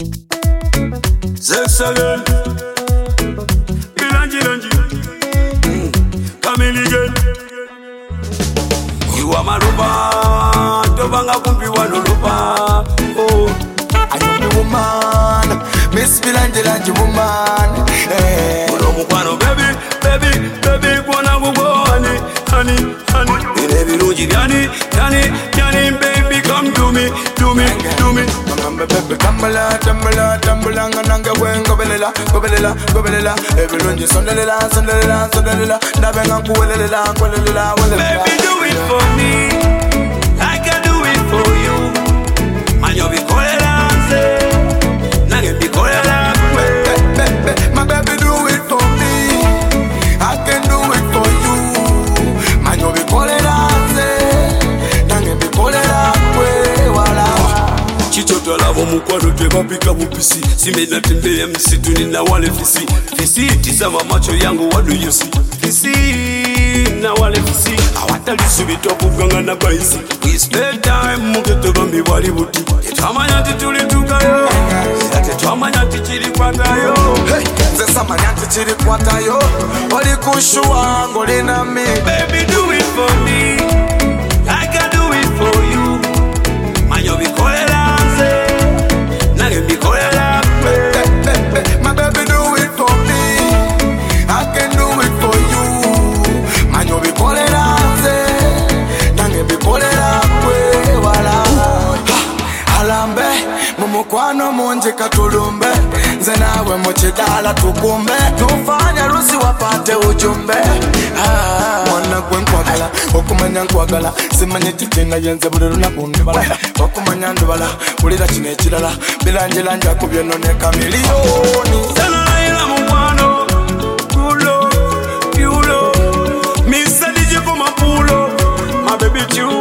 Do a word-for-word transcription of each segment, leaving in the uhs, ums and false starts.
Sex again. Bilanji lanji. Kamili again. You are my lover. Tobanga kumpi wano lover. Oh, I am the woman. Miss Bilanji lanji woman. Hey. Uno mukwano baby, baby, baby. Kwana gugo honey, honey, honey. Ine biluji yani, yani, yani. Baby come to me, to me, to me. Mama baby tambala, tambala, tambala. Ngananga wengo belela, go belela, go belela. Ebilunji sondelela, sondelela, sondelela. Nabenga kuwelela, kuwelela, kuwelela. Baby do it for me, I can do it for you. Man you be calling say, nange be calling my baby do it for me, I can do it for you. Man you be calling say, nange be calling wala. Chichoto lavo mukwano tweba pika mupisi. Simena tembea msituni na wale fisi. Fisi tizama macho yangu, what do you see? Fisi na wale fisi. Awatali subito kuganga na baisi. We spend time mugeto bambi wali buti. Tetwamanya tituli tukayo, tetwamanya tichiri kwatayo. Hey, zesa manyati chiri kwatayo. Wali kushuwa ngoli na me. Baby do it for me, I can do it for you. Man you be calling say, nange be calling my baby do it for me, I can do it for you. Man you be calling say, nange be calling wala. Alambe, mumukwano munji katulumbe. Nze nawe muchidala tukumbe. Tufanya rusi wapate ujumbe. Mwana gwe nkwagala, okumanya nkwagala. Simanye titinga yenze buliru na kundibala. Okumanya ndubala, ulira chine ekirala. Bilanji lanja kubyono ne kamiliyoni. Sana ila mukwano, pulo, pulo. Misa D J for my pulo, my baby tune.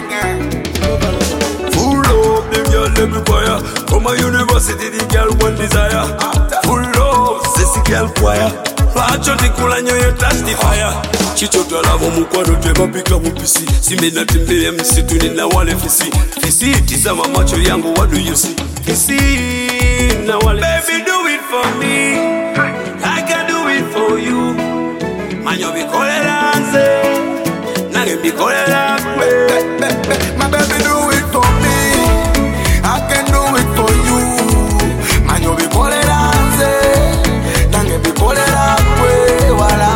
Pulo, the girl let me choir. From my university, the girl one desire. Pulo, sissy girl choir. Pacho tikula nyoyo touch the fire. Chichoto lavo mukwano tweba pika mupisi. Simena tembea msituni na wale fisi. Fisi tizama macho yangu, what do you see? Fisi na wale. Baby do it for me, I can do it for you. Man you be calling say, nange be calling my baby do it for me, I can do it for you. Man you be calling say, nange be calling wala.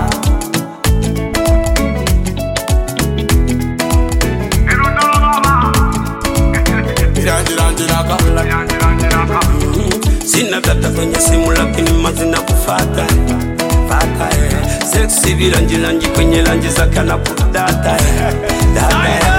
Sina data kwenye simu lakini mazina kufata Fata eh. Sexy vilanji lanji kwenye lanji zaka na kudata eh. Data eh.